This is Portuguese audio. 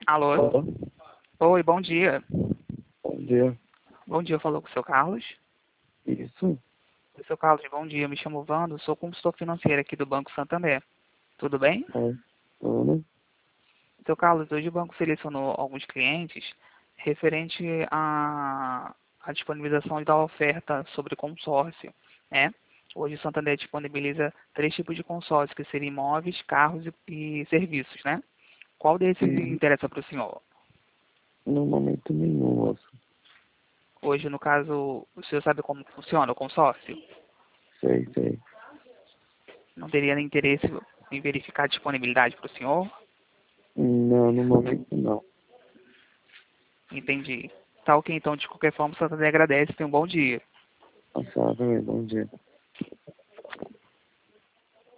Alô? Alô? Oi, bom dia. Bom dia. Bom dia, falou com o seu Carlos? Isso? Seu Carlos, bom dia. Me chamo Wando, sou consultor financeiro aqui do Banco Santander. Tudo bem? É. Tudo? Seu Carlos, hoje o banco selecionou alguns clientes referente à disponibilização da oferta sobre consórcio, né? Hoje o Santander disponibiliza 3 tipos de consórcio, que seriam imóveis, carros e serviços, né? Qual desses Uhum. interessa para o senhor? No momento nenhum, moço. Hoje, no caso, o senhor sabe como funciona o consórcio? Sei. Não teria interesse em verificar a disponibilidade para o senhor? Não, no momento não. Entendi. Tá ok, então, de qualquer forma, o Santander agradece. Tenha um bom dia. Passado, bom dia.